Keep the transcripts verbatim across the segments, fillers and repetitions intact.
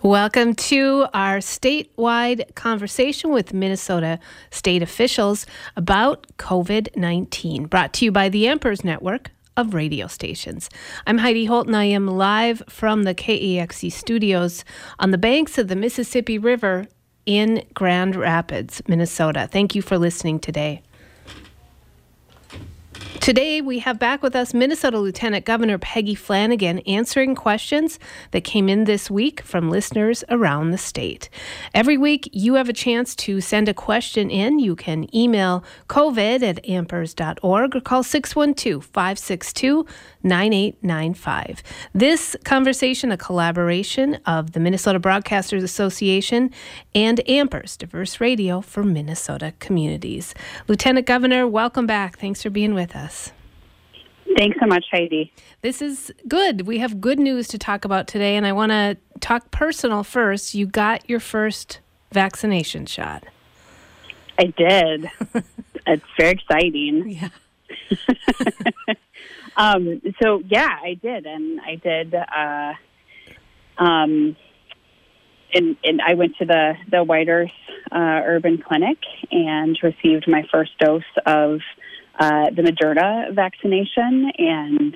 Welcome to our statewide conversation with Minnesota state officials about COVID nineteen, brought to you by the Emperor's Network of radio stations. I'm Heidi Holt, and I am live from the K E X C studios on the banks of the Mississippi River in Grand Rapids, Minnesota. Thank you for listening today. Today, we have back with us Minnesota Lieutenant Governor Peggy Flanagan answering questions that came in this week from listeners around the state. Every week, you have a chance to send a question in. You can email covid at ampers dot org or call six one two, five six two, nine eight nine five. This conversation, a collaboration of the Minnesota Broadcasters Association and Ampers, diverse radio for Minnesota communities. Lieutenant Governor, welcome back. Thanks for being with us. Thanks so much, Heidi. This is good. We have good news to talk about today, and I want to talk personal first. You got your first vaccination shot. I did. It's very exciting. Yeah. um, so, yeah, I did. And I did. Uh, um, and, and I went to the, the White Earth uh, Urban Clinic and received my first dose of Uh, the Moderna vaccination, and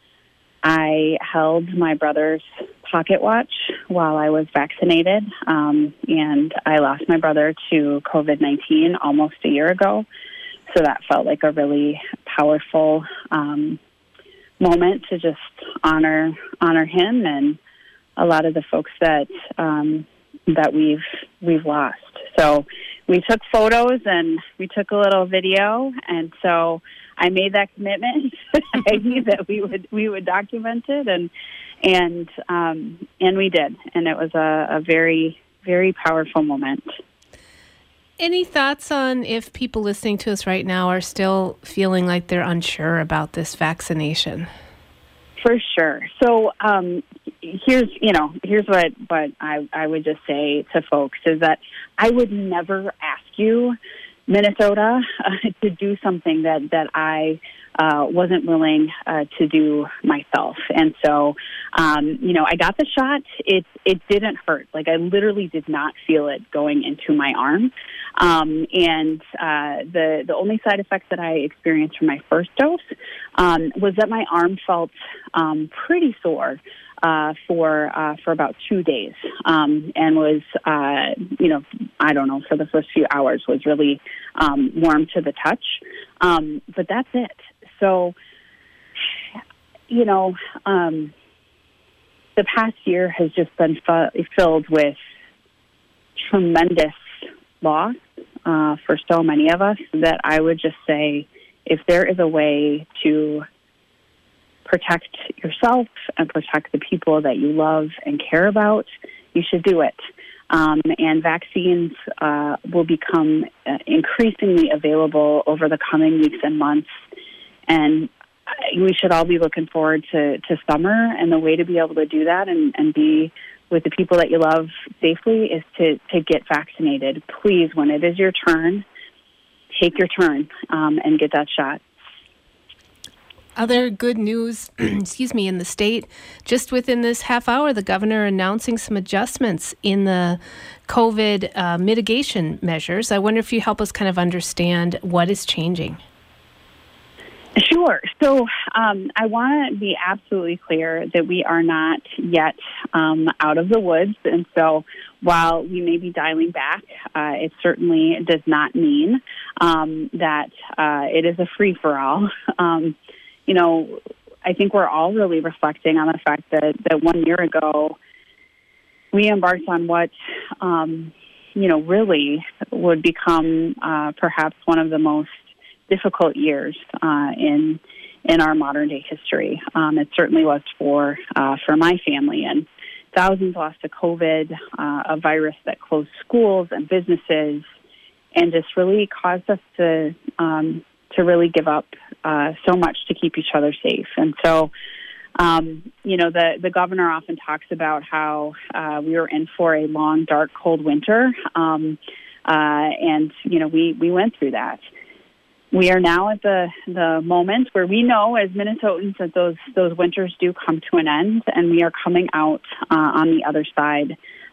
I held my brother's pocket watch while I was vaccinated, um, and I lost my brother to COVID nineteen almost a year ago, so that felt like a really powerful um, moment to just honor honor him and a lot of the folks that um, that we've we've lost. So we took photos and we took a little video, and so I made that commitment that we would we would document it, and and um, and we did, and it was a, a very very powerful moment. Any thoughts on if people listening to us right now are still feeling like they're unsure about this vaccination? For sure. So um, here's, you know, here's what, what I, I would just say to folks is that I would never ask you, Minnesota, uh, to do something that, that I uh, wasn't willing uh, to do myself. And so, um, you know, I got the shot. It, it didn't hurt. Like, I literally did not feel it going into my arm. Um, and uh, the, the only side effect that I experienced from my first dose um, was that my arm felt um, pretty sore uh, for uh, for about two days, um, and was, uh, you know, I don't know, for the first few hours was really um, warm to the touch. Um, but that's it. So, you know, um, the past year has just been fu- filled with tremendous loss uh, for so many of us that I would just say, if there is a way to protect yourself and protect the people that you love and care about, you should do it. Um, and vaccines uh, will become uh, increasingly available over the coming weeks and months. And we should all be looking forward to, to summer. And the way to be able to do that and, and be with the people that you love safely is to, to get vaccinated. Please, when it is your turn, take your turn um, and get that shot. Other good news, excuse me, in the state, just within this half hour, the governor announcing some adjustments in the COVID uh, mitigation measures. I wonder if you help us kind of understand what is changing. Sure. So um, I want to be absolutely clear that we are not yet um, out of the woods. And so while we may be dialing back, uh, it certainly does not mean um, that uh, it is a free-for-all. Um, you know, I think we're all really reflecting on the fact that, that one year ago we embarked on what, um, you know, really would become uh, perhaps one of the most difficult years uh, in in our modern day history. Um, it certainly was for uh, for my family, and thousands lost to COVID, uh, a virus that closed schools and businesses, and just really caused us to um, to really give up uh, so much to keep each other safe. And so, um, you know, the the governor often talks about how uh, we were in for a long, dark, cold winter, um, uh, and you know, we we went through that. We are now at the, the moment where we know as Minnesotans that those those winters do come to an end, and we are coming out uh, on the other side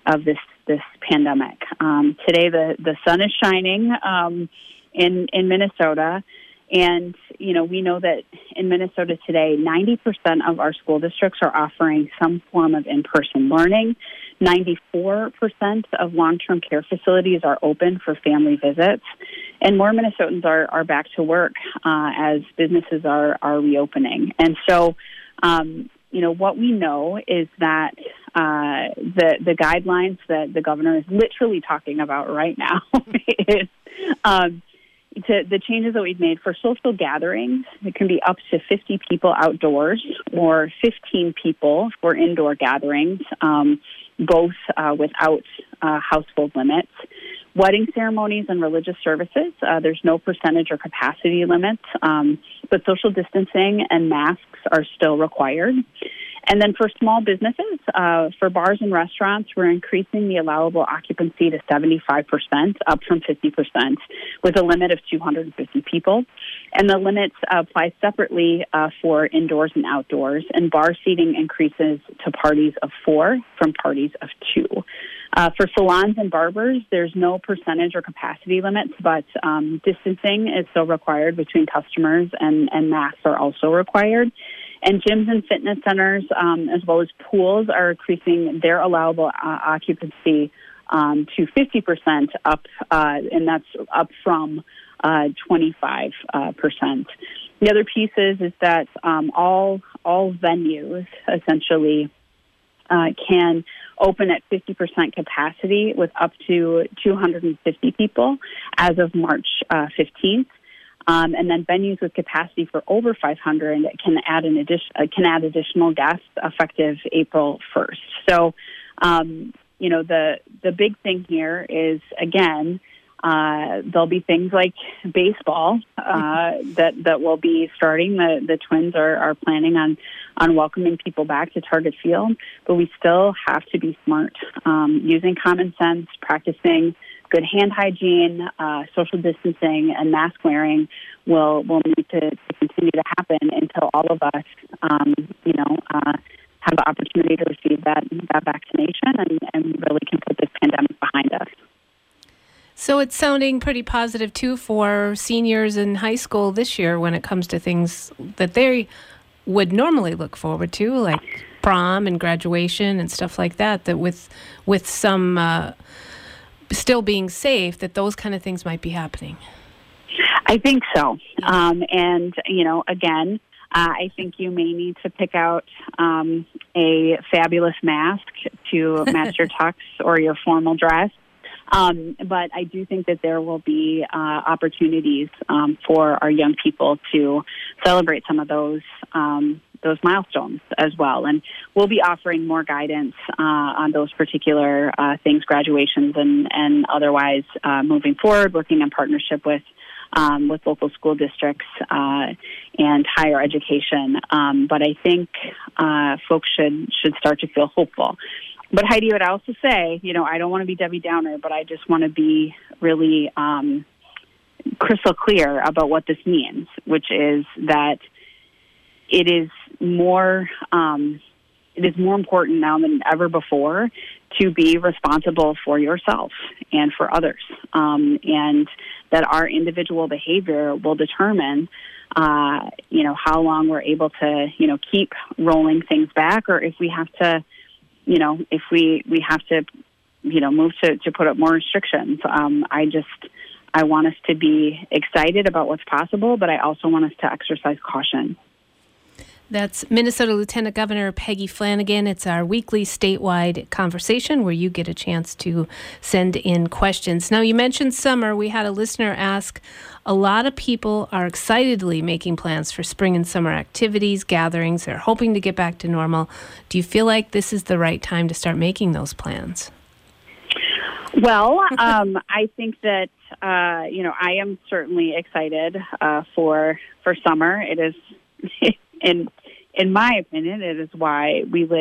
of this this pandemic. Um, today, the, the sun is shining um, in in Minnesota, and you know we know that in Minnesota today, ninety percent of our school districts are offering some form of in-person learning. ninety-four percent of long-term care facilities are open for family visits, and more Minnesotans are, are back to work uh, as businesses are, are reopening. And so, um, you know, what we know is that uh, the the guidelines that the governor is literally talking about right now is um, to, the changes that we've made for social gatherings. It can be up to fifty people outdoors or fifteen people for indoor gatherings, um, both uh, without uh, household limits. Wedding ceremonies and religious services, uh, there's no percentage or capacity limits, um, but social distancing and masks are still required. And then for small businesses, uh, for bars and restaurants, we're increasing the allowable occupancy to seventy-five percent, up from fifty percent, with a limit of two hundred fifty people. And the limits apply separately uh, for indoors and outdoors. And bar seating increases to parties of four from parties of two. Uh, for salons and barbers, there's no percentage or capacity limits, but um, distancing is still required between customers, and, and masks are also required. And gyms and fitness centers, um, as well as pools, are increasing their allowable uh, occupancy um, to fifty percent up, uh, and that's up from uh, twenty-five percent. The other piece is, is that um, all all venues essentially uh, can open at fifty percent capacity with up to two hundred fifty people as of March uh, fifteenth. Um, and then venues with capacity for over five hundred can add an addition, uh, can add additional guests effective April first. So, um, you know, the the big thing here is, again, uh, there'll be things like baseball uh, that that will be starting. The the Twins are, are planning on on welcoming people back to Target Field, but we still have to be smart, um, using common sense, practicing good hand hygiene, uh, social distancing, and mask wearing will will need to, to continue to happen until all of us, um, you know, uh, have the opportunity to receive that that vaccination and, and really can put this pandemic behind us. So it's sounding pretty positive too for seniors in high school this year when it comes to things that they would normally look forward to, like prom and graduation and stuff like that. That with with some uh, still being safe, that those kind of things might be happening. I think so. Um, and, you know, again, uh, I think you may need to pick out um, a fabulous mask to match your tux or your formal dress. Um, but I do think that there will be uh, opportunities um, for our young people to celebrate some of those um those milestones as well. And we'll be offering more guidance uh, on those particular uh, things, graduations and, and otherwise uh, moving forward, working in partnership with um, with local school districts uh, and higher education. Um, but I think uh, folks should should start to feel hopeful. But Heidi, would also say, you know, I don't want to be Debbie Downer, but I just want to be really um, crystal clear about what this means, which is that it is more um, it is more important now than ever before to be responsible for yourself and for others, um, and that our individual behavior will determine, uh, you know, how long we're able to, you know, keep rolling things back, or if we have to, you know, if we, we have to, you know, move to, to put up more restrictions. Um, I just, I want us to be excited about what's possible, but I also want us to exercise caution. That's Minnesota Lieutenant Governor Peggy Flanagan. It's our weekly statewide conversation where you get a chance to send in questions. Now, you mentioned summer. We had a listener ask, a lot of people are excitedly making plans for spring and summer activities, gatherings. They're hoping to get back to normal. Do you feel like this is the right time to start making those plans? Well, um, I think that, uh, you know, I am certainly excited uh, for for summer. It is... In in my opinion, it is why we live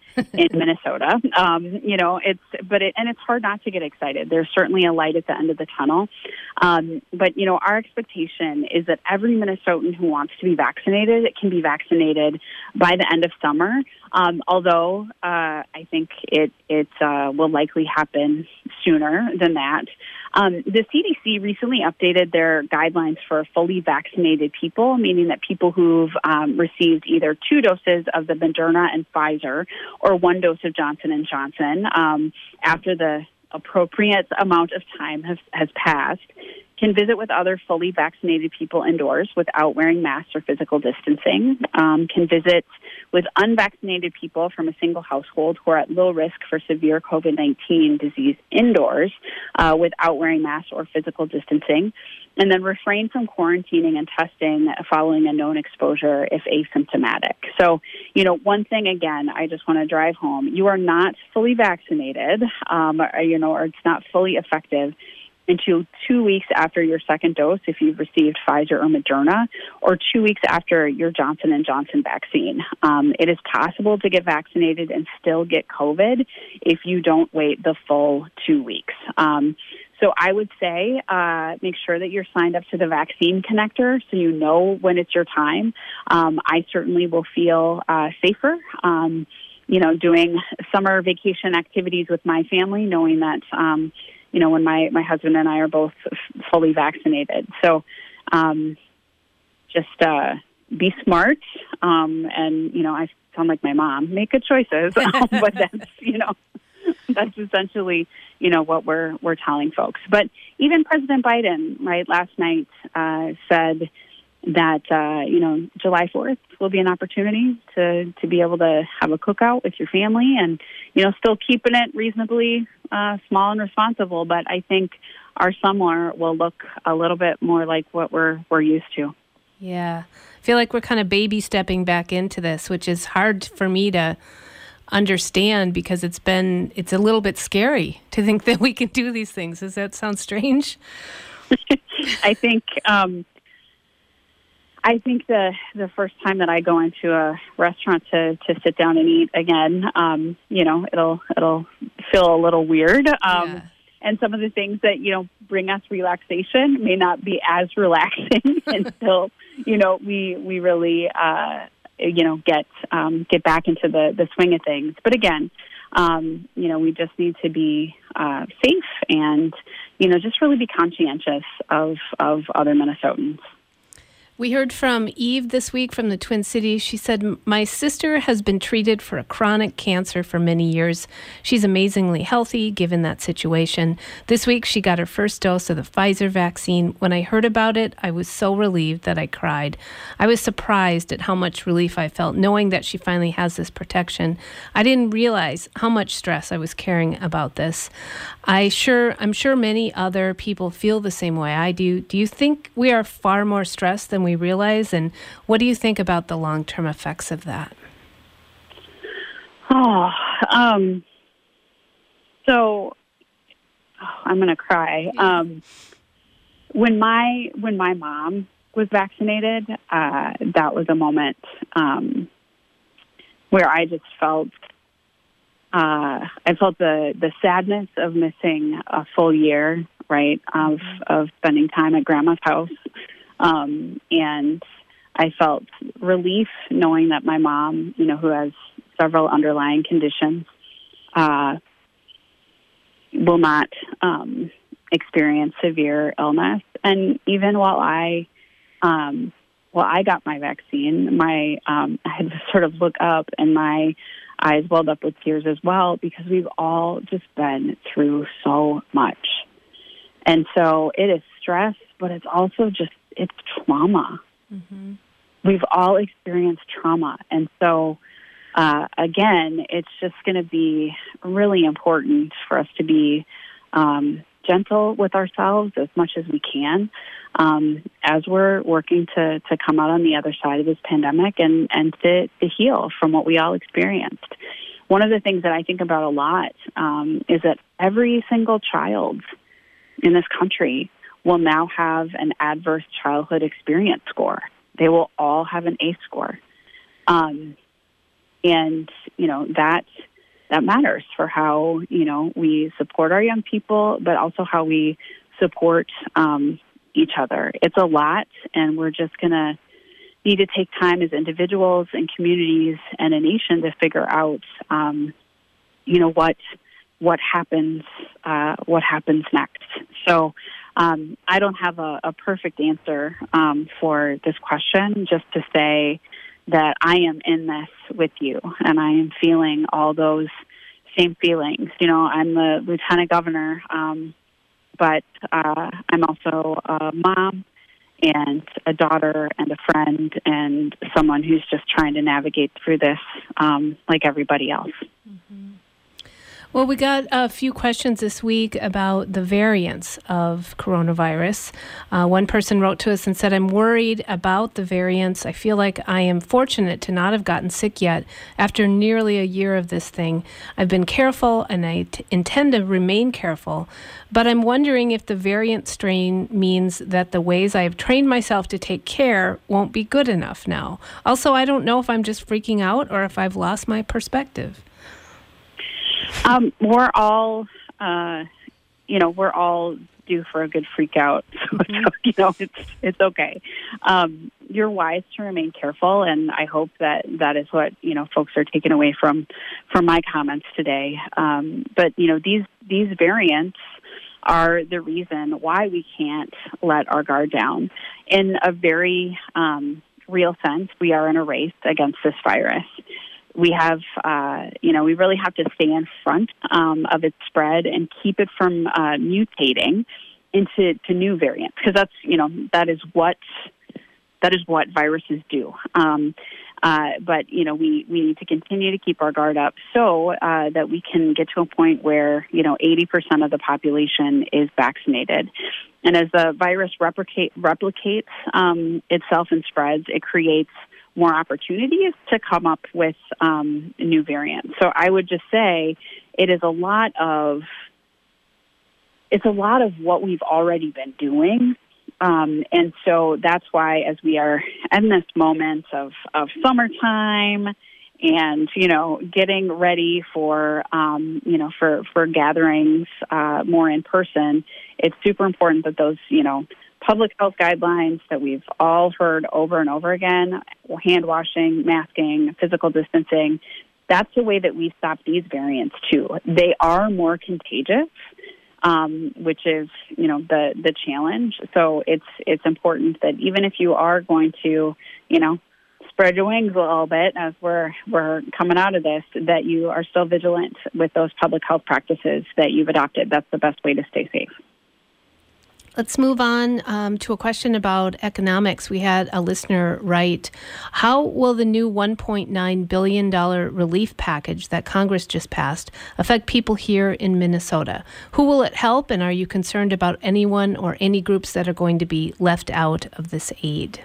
in Minnesota. Um, you know, it's but it, and it's hard not to get excited. There's certainly a light at the end of the tunnel. Um, but you know, our expectation is that every Minnesotan who wants to be vaccinated can be vaccinated by the end of summer. Um, although uh, I think it it uh, will likely happen sooner than that. Um, the C D C recently updated their guidelines for fully vaccinated people, meaning that people who've um, received either two doses of the Moderna and Pfizer or one dose of Johnson and Johnson um, after the appropriate amount of time has, has passed can visit with other fully vaccinated people indoors without wearing masks or physical distancing, um, can visit with unvaccinated people from a single household who are at low risk for severe COVID nineteen disease indoors uh, without wearing masks or physical distancing, and then refrain from quarantining and testing following a known exposure if asymptomatic. So, you know, one thing, again, I just want to drive home. You are not fully vaccinated, um, or, you know, or it's not fully effective until two weeks after your second dose if you've received Pfizer or Moderna, or two weeks after your Johnson and Johnson vaccine. Um, it is possible to get vaccinated and still get COVID if you don't wait the full two weeks. Um, so I would say uh, make sure that you're signed up to the Vaccine Connector so you know when it's your time. Um, I certainly will feel uh, safer um, you know, doing summer vacation activities with my family, knowing that um, you know, when my, my husband and I are both f- fully vaccinated. So um, just uh, be smart. Um, and, you know, I sound like my mom, make good choices. um, but that's, you know, that's essentially, you know, what we're we're telling folks. But even President Biden, right, last night uh, said that, uh, you know, July fourth will be an opportunity to, to be able to have a cookout with your family and, you know, still keeping it reasonably uh, small and responsible. But I think our summer will look a little bit more like what we're we're used to. Yeah. I feel like we're kind of baby stepping back into this, which is hard for me to understand because it's been, it's a little bit scary to think that we can do these things. Does that sound strange? I think, um, I think the the first time that I go into a restaurant to, to sit down and eat again, um, you know, it'll it'll feel a little weird. Um, yeah. And some of the things that, you know, bring us relaxation may not be as relaxing until, you know, we we really, uh, you know, get um, get back into the, the swing of things. But again, um, you know, we just need to be uh, safe and, you know, just really be conscientious of, of other Minnesotans. We heard from Eve this week from the Twin Cities. She said, my sister has been treated for a chronic cancer for many years. She's amazingly healthy given that situation. This week, she got her first dose of the Pfizer vaccine. When I heard about it, I was so relieved that I cried. I was surprised at how much relief I felt knowing that she finally has this protection. I didn't realize how much stress I was carrying about this. I sure, I'm sure many other people feel the same way I do. Do you think we are far more stressed than we realize? And what do you think about the long-term effects of that? Oh, um, so oh, I'm going to cry. Um, when my when my mom was vaccinated, uh, that was a moment um, where I just felt uh, I felt the the sadness of missing a full year, right, of of spending time at Grandma's house. Um, and I felt relief knowing that my mom, you know, who has several underlying conditions, uh, will not um, experience severe illness. And even while I, um, while I got my vaccine, my um, I had to sort of look up, and my eyes welled up with tears as well because we've all just been through so much, and so it is stress, but it's also just it's trauma. Mm-hmm. We've all experienced trauma. And so, uh, again, it's just going to be really important for us to be um, gentle with ourselves as much as we can um, as we're working to, to come out on the other side of this pandemic and, and to, to heal from what we all experienced. One of the things that I think about a lot um, is that every single child in this country will now have an adverse childhood experience score. They will all have an A C E score. Um, and, you know, that that matters for how, you know, we support our young people, but also how we support um, each other. It's a lot, and we're just going to need to take time as individuals and communities and a nation to figure out, um, you know, what what happens uh, what happens next. So um, I don't have a, a perfect answer um, for this question, just to say that I am in this with you, and I am feeling all those same feelings. You know, I'm the lieutenant governor, um, but uh, I'm also a mom and a daughter and a friend and someone who's just trying to navigate through this um, like everybody else. Mm-hmm. Well, we got a few questions this week about the variants of coronavirus. Uh, one person wrote to us and said, I'm worried about the variants. I feel like I am fortunate to not have gotten sick yet after nearly a year of this thing. I've been careful and I t- intend to remain careful, but I'm wondering if the variant strain means that the ways I have trained myself to take care won't be good enough now. Also, I don't know if I'm just freaking out or if I've lost my perspective. Um, we're all, uh, you know, we're all due for a good freak out. So, Mm-hmm. so you know, it's it's okay. Um, you're wise to remain careful, and I hope that that is what, you know, folks are taking away from from my comments today. Um, but you know, these these variants are the reason why we can't let our guard down. In a very um, real sense, we are in a race against this virus. We have, uh, you know, we really have to stay in front um, of its spread and keep it from uh, mutating into to new variants, because that's, you know, that is what that is what viruses do. Um, uh, but you know, we, we need to continue to keep our guard up so uh, that we can get to a point where, you know, eighty percent of the population is vaccinated. And as the virus replicate, replicates um, itself and spreads, it creates more opportunities to come up with um, new variants. So I would just say it is a lot of it's a lot of what we've already been doing. Um, and so that's why, as we are in this moment of, of summertime and, you know, getting ready for, um, you know, for, for gatherings uh, more in person, it's super important that those, you know, public health guidelines that we've all heard over and over again, hand washing, masking, physical distancing, that's the way that we stop these variants too. They are more contagious, um, which is, you know, the, the challenge. So it's it's important that even if you are going to, you know, spread your wings a little bit as we're we're coming out of this, that you are still vigilant with those public health practices that you've adopted. That's the best way to stay safe. Let's move on um, to a question about economics. We had a listener write, how will the new one point nine billion dollars relief package that Congress just passed affect people here in Minnesota? Who will it help, and are you concerned about anyone or any groups that are going to be left out of this aid?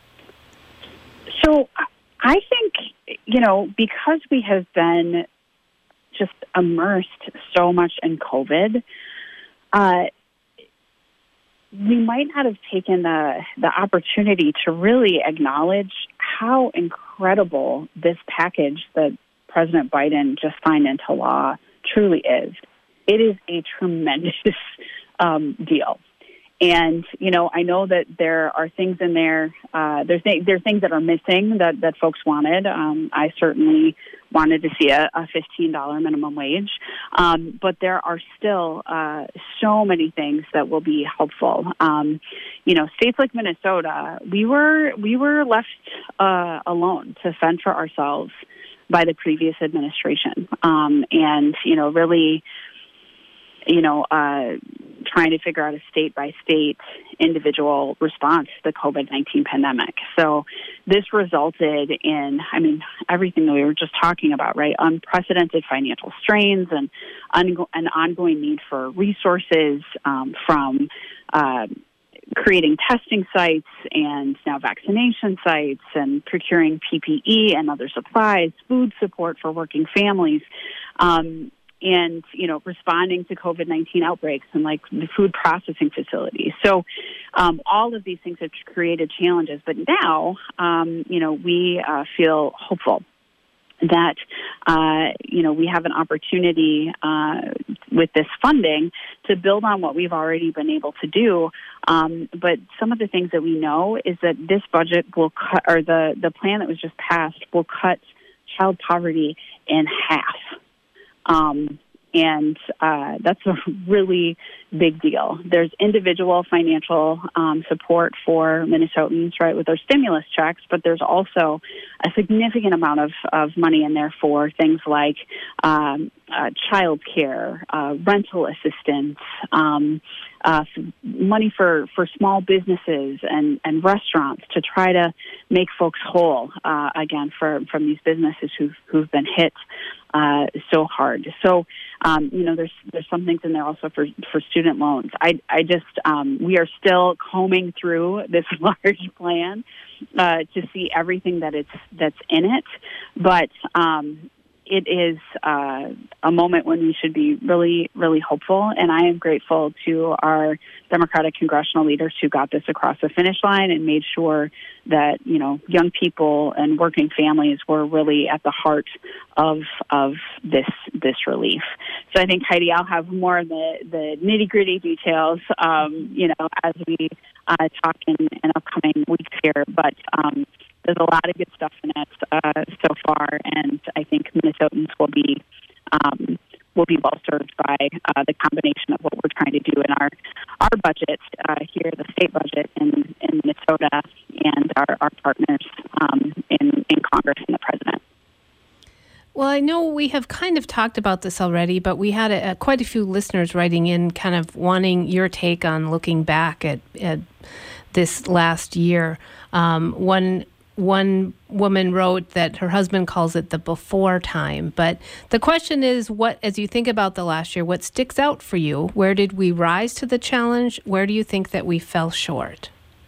So I think, you know, because we have been just immersed so much in COVID, uh, we might not have taken the the opportunity to really acknowledge how incredible this package that President Biden just signed into law truly is. It is a tremendous um, deal. And, you know, I know that there are things in there, uh, there's th- there are things that are missing that, that folks wanted. Um, I certainly wanted to see a, a fifteen dollars minimum wage. Um, but there are still uh, so many things that will be helpful. Um, you know, states like Minnesota, we were, we were left uh, alone to fend for ourselves by the previous administration. Um, and, you know, really, you know, uh, trying to figure out a state-by-state individual response to the COVID nineteen pandemic. So this resulted in, I mean, everything that we were just talking about, right? Unprecedented financial strains and un- an ongoing need for resources um, from uh, creating testing sites and now vaccination sites and procuring P P E and other supplies, food support for working families. Um, and, you know, responding to COVID nineteen outbreaks and, like, the food processing facilities. So um, all of these things have created challenges. But now, um, you know, we uh, feel hopeful that, uh, you know, we have an opportunity uh, with this funding to build on what we've already been able to do. Um, but some of the things that we know is that this budget will cut, or the, the plan that was just passed will cut child poverty in half. Um, and uh, that's a really big deal. There's individual financial um, support for Minnesotans, right, with their stimulus checks, but there's also a significant amount of, of money in there for things like um, uh, child care, uh, rental assistance, um, uh, money for, for small businesses and, and restaurants to try to make folks whole, uh, again, for, from these businesses who've, who've been hit uh, so hard. So, um, you know, there's there's some things in there also for, for student loans. I, I just, um, we are still combing through this large plan uh, to see everything that it's that's in it, but um, it is uh, a moment when we should be really, really hopeful, and I am grateful to our Democratic congressional leaders who got this across the finish line and made sure that, you know, young people and working families were really at the heart of of this this relief. So I think, Heidi, I'll have more of the, the nitty-gritty details, um, you know, as we uh, talk in, in upcoming weeks here, but um, there's a lot of good stuff in it uh, so far, and I think Minnesotans will be um, will be well served by uh, the combination of what we're trying to do in our our budget uh, here, the state budget in, in Minnesota, and our, our partners um, in, in Congress and the president. Well, I know we have kind of talked about this already, but we had a, a, quite a few listeners writing in kind of wanting your take on looking back at, at this last year. Um, one One woman wrote that her husband calls it the before time. But the question is, what, as you think about the last year, what sticks out for you? Where did we rise to the challenge? Where do you think that we fell short?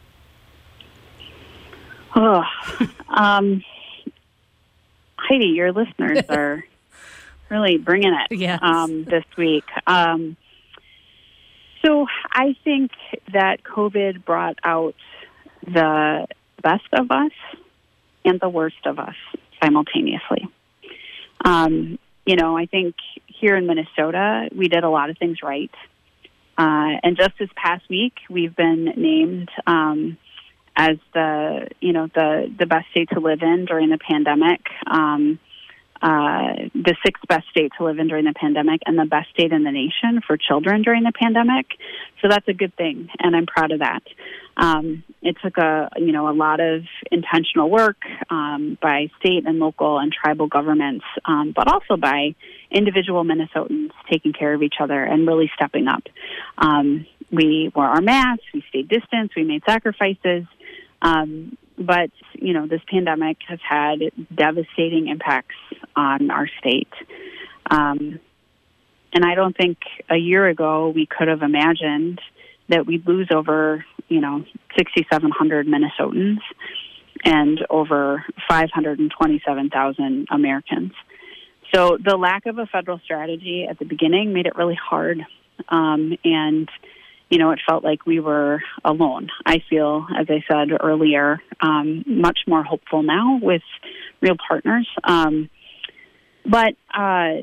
Oh, um, Heidi, your listeners are really bringing it yes. um, this week. Um, so I think that COVID brought out the best of us and the worst of us simultaneously. Um, you know, I think here in Minnesota, we did a lot of things right. Uh, and just this past week, we've been named um, as the, you know, the, the best state to live in during the pandemic, um, uh, the sixth best state to live in during the pandemic, and the best state in the nation for children during the pandemic. So that's a good thing, and I'm proud of that. Um, it took a, you know, a lot of intentional work um, by state and local and tribal governments, um, but also by individual Minnesotans taking care of each other and really stepping up. Um, we wore our masks, we stayed distant, we made sacrifices, um, but, you know, this pandemic has had devastating impacts on our state. Um, and I don't think a year ago we could have imagined that we'd lose over, you know, six thousand seven hundred Minnesotans and over five hundred twenty-seven thousand Americans. So the lack of a federal strategy at the beginning made it really hard. Um, and, you know, it felt like we were alone. I feel, as I said earlier, um, much more hopeful now with real partners. Um, but uh,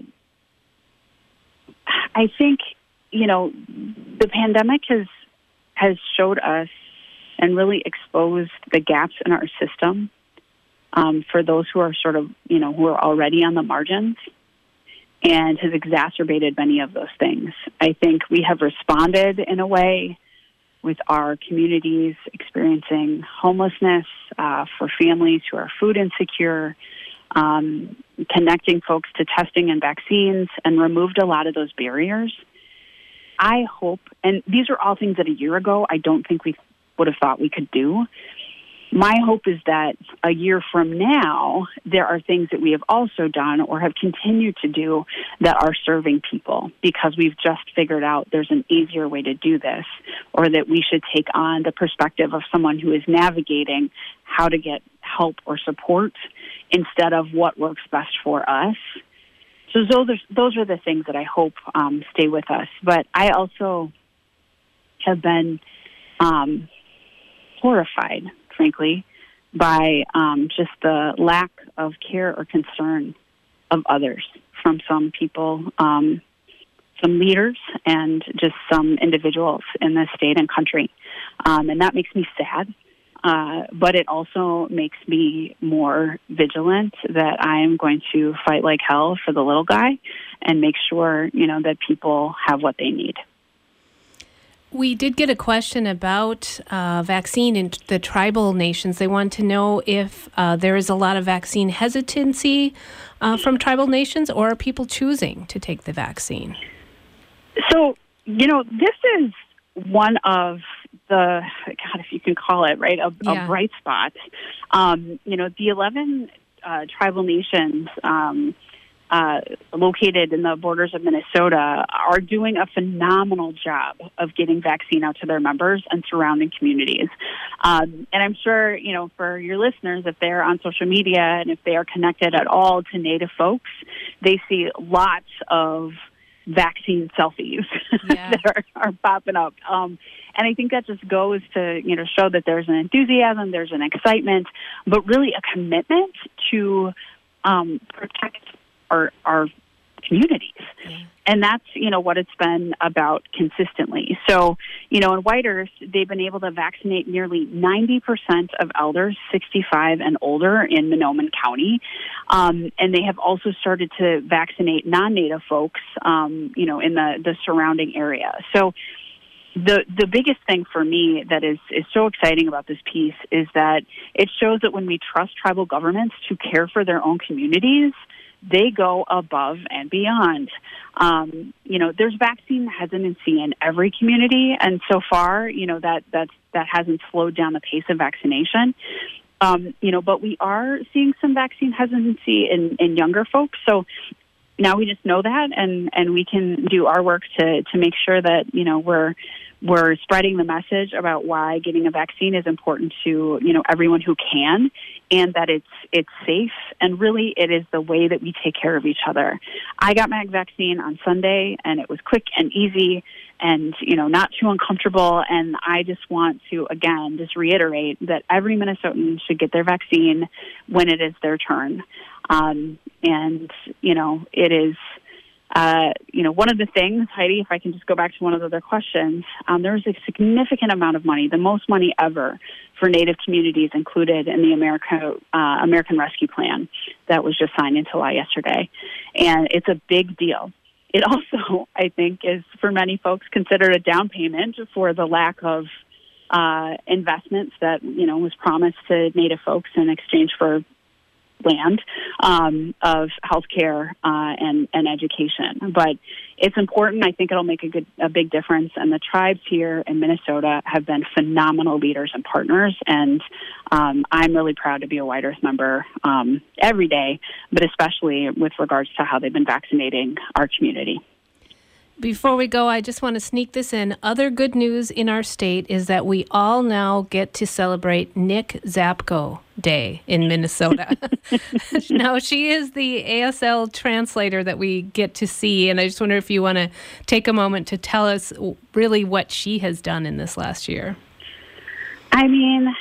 I think, you know, the pandemic has has showed us and really exposed the gaps in our system um, for those who are sort of, you know, who are already on the margins, and has exacerbated many of those things. I think we have responded in a way with our communities experiencing homelessness, uh, for families who are food insecure, um, connecting folks to testing and vaccines, and removed a lot of those barriers. I hope, and these are all things that a year ago I don't think we would have thought we could do. My hope is that a year from now, there are things that we have also done or have continued to do that are serving people, because we've just figured out there's an easier way to do this, or that we should take on the perspective of someone who is navigating how to get help or support instead of what works best for us. So those are, those are the things that I hope um, stay with us. But I also have been um, horrified, frankly, by um, just the lack of care or concern of others, from some people, um, some leaders, and just some individuals in the state and country. Um, and that makes me sad. Uh, but it also makes me more vigilant that I am going to fight like hell for the little guy and make sure, you know, that people have what they need. We did get a question about uh, vaccine in the tribal nations. They want to know if uh, there is a lot of vaccine hesitancy uh, from tribal nations, or are people choosing to take the vaccine? So, you know, this is one of the, God, if you can call it, right, a, yeah. a bright spot. Um, you know, the eleven uh, tribal nations um, uh, located in the borders of Minnesota are doing a phenomenal job of getting vaccine out to their members and surrounding communities. Um, and I'm sure, you know, for your listeners, if they're on social media and if they are connected at all to Native folks, they see lots of vaccine selfies yeah. that are, are popping up. Um, and I think that just goes to, you know, show that there's an enthusiasm, there's an excitement, but really a commitment to um, protect our, our communities. Yeah. And that's, you know, what it's been about consistently. So, you know, in White Earth, they've been able to vaccinate nearly ninety percent of elders sixty-five and older in Mahnomen County. Um, and they have also started to vaccinate non-Native folks, um, you know, in the, the surrounding area. So the the biggest thing for me that is, is so exciting about this piece is that it shows that when we trust tribal governments to care for their own communities, they go above and beyond. Um, you know, there's vaccine hesitancy in every community, and so far, you know, that that's, that hasn't slowed down the pace of vaccination. Um, you know, but we are seeing some vaccine hesitancy in, in younger folks. So now we just know that, and, and we can do our work to, to make sure that, you know, we're we're spreading the message about why getting a vaccine is important to, you know, everyone who can, and that it's it's safe, and really it is the way that we take care of each other. I got my vaccine on Sunday, and it was quick and easy and, you know, not too uncomfortable, and I just want to, again, just reiterate that every Minnesotan should get their vaccine when it is their turn. Um, and, you know, it is... Uh, you know, one of the things, Heidi, if I can just go back to one of the other questions, um, there was a significant amount of money, the most money ever, for Native communities included in the America, uh, American Rescue Plan that was just signed into law yesterday. And it's a big deal. It also, I think, is for many folks considered a down payment for the lack of uh, investments that, you know, was promised to Native folks in exchange for land, um, of healthcare uh, and, and education. But it's important. I think it'll make a good, a big difference. And the tribes here in Minnesota have been phenomenal leaders and partners. And um, I'm really proud to be a White Earth member um, every day, but especially with regards to how they've been vaccinating our community. Before we go, I just want to sneak this in. Other good news in our state is that we all now get to celebrate Nick Zapko Day in Minnesota. Now, she is the A S L translator that we get to see, and I just wonder if you want to take a moment to tell us really what she has done in this last year. I mean,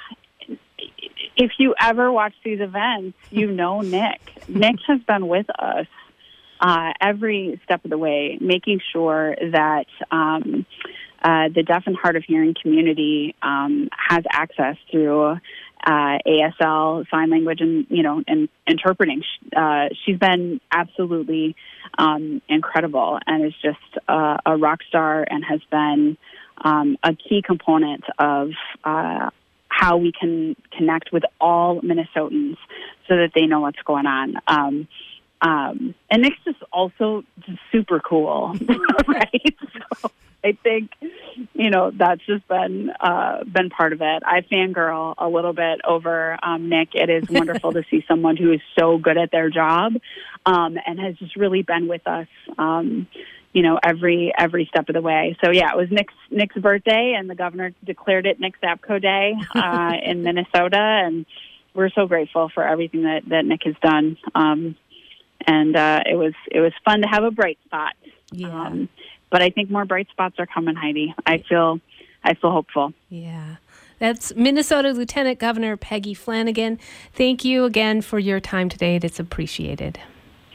if you ever watch these events, you know Nick. Nick has been with us Uh, every step of the way, making sure that um, uh, the deaf and hard of hearing community um, has access through uh, A S L, sign language, and you know, and interpreting. Uh, she's been absolutely um, incredible, and is just uh, a rock star, and has been um, a key component of uh, how we can connect with all Minnesotans so that they know what's going on. Um, Um, and Nick's just also just super cool, right? So I think, you know, that's just been uh, been part of it. I fangirl a little bit over um, Nick. It is wonderful to see someone who is so good at their job um, and has just really been with us, um, you know, every every step of the way. So, yeah, it was Nick's, Nick's birthday, and the governor declared it Nick Zapko Day uh, in Minnesota, and we're so grateful for everything that, that Nick has done. Um And uh, it was it was fun to have a bright spot. Yeah. Um, but I think more bright spots are coming, Heidi. I feel I feel hopeful. Yeah. That's Minnesota Lieutenant Governor Peggy Flanagan. Thank you again for your time today. It's appreciated.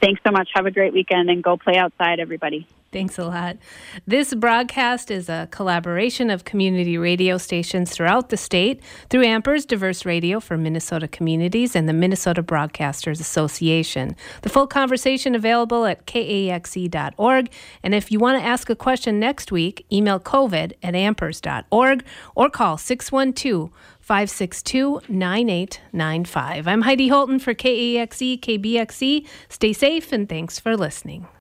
Thanks so much. Have a great weekend and go play outside, everybody. Thanks a lot. This broadcast is a collaboration of community radio stations throughout the state through Amper's Diverse Radio for Minnesota Communities and the Minnesota Broadcasters Association. The full conversation available at K A X E dot org. And if you want to ask a question next week, email covid at ampers dot org or call six one two, five six two, nine eight nine five. I'm Heidi Holton for K A X E, K B X E. Stay safe and thanks for listening.